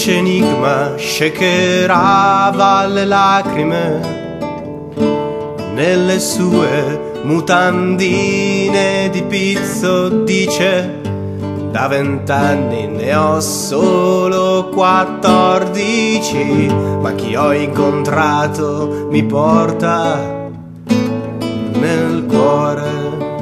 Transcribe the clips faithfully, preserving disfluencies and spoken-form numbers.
dolce enigma shakerava le lacrime nelle sue mutandine di pizzo. Dice: da vent'anni ne ho solo quattordici, ma chi ho incontrato mi porta nel cuore.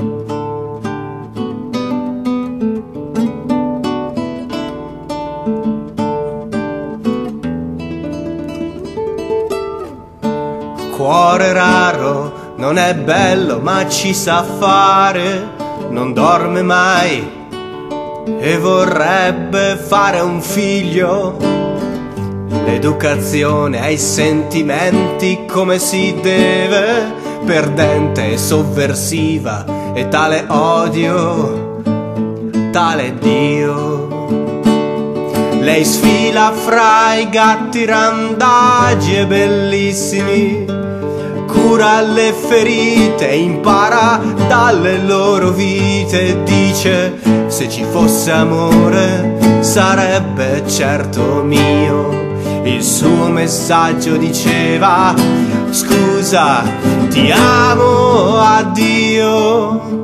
Cuore raro, non è bello ma ci sa fare, non dorme mai e vorrebbe fare un figlio. L'educazione ai sentimenti come si deve, perdente e sovversiva, e tale odio, tale Dio. Lei sfila fra i gatti randagi e bellissimi, cura le ferite, impara dalle loro vite. Dice: se ci fosse amore sarebbe certo mio. Il suo messaggio diceva: scusa, ti amo, addio.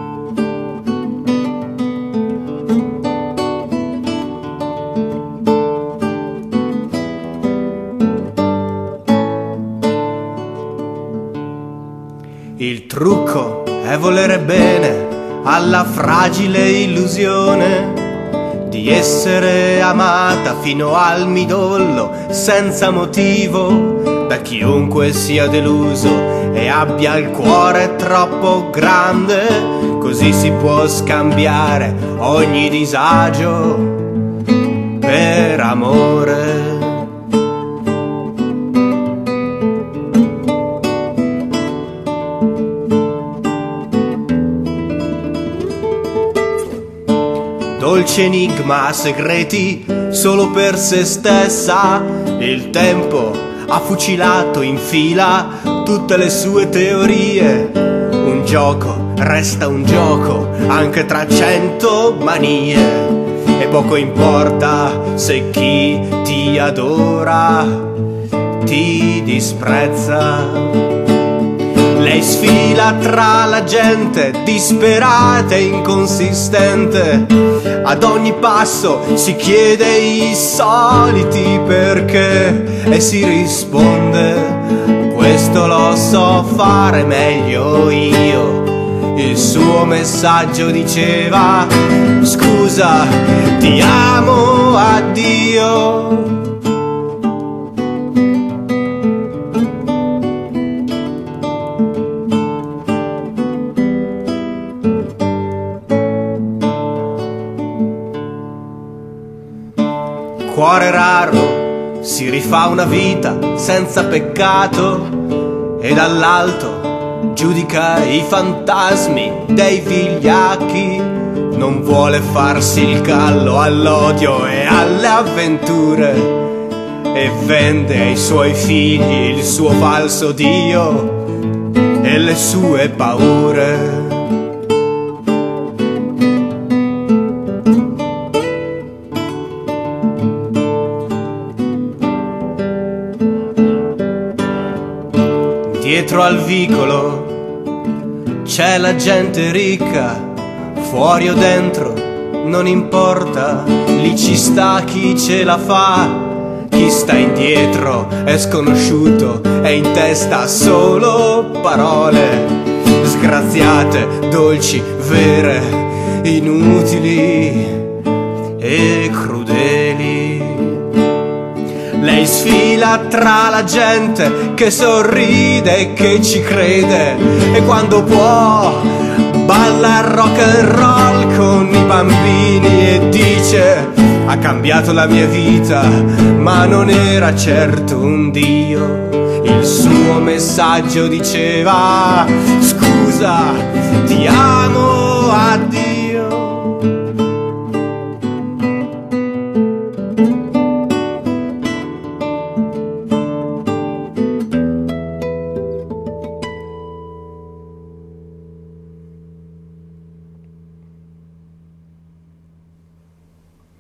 Il trucco è volere bene alla fragile illusione di essere amata fino al midollo senza motivo da chiunque sia deluso e abbia il cuore troppo grande. Così si può scambiare ogni disagio per amore. Dolce enigma, segreti solo per se stessa. Il tempo ha fucilato in fila tutte le sue teorie. Un gioco resta un gioco anche tra cento manie, e poco importa se chi ti adora ti disprezza. Lei sfila tra la gente disperata e inconsistente, ad ogni passo si chiede i soliti perché e si risponde: questo lo so fare meglio io. Il suo messaggio diceva: scusa, ti amo, addio. Cuore raro, si rifà una vita senza peccato e dall'alto giudica i fantasmi dei vigliacchi. Non vuole farsi il callo all'odio e alle avventure, e vende ai suoi figli il suo falso Dio e le sue paure. Dietro al vicolo c'è la gente ricca, fuori o dentro non importa, lì ci sta chi ce la fa. Chi sta indietro è sconosciuto e in testa solo parole sgraziate, dolci, vere, inutili e crudeli. Lei sfila tra la gente che sorride e che ci crede, e quando può balla rock and roll con i bambini e dice: ha cambiato la mia vita, ma non era certo un Dio. Il suo messaggio diceva: scusa, ti amo, addio.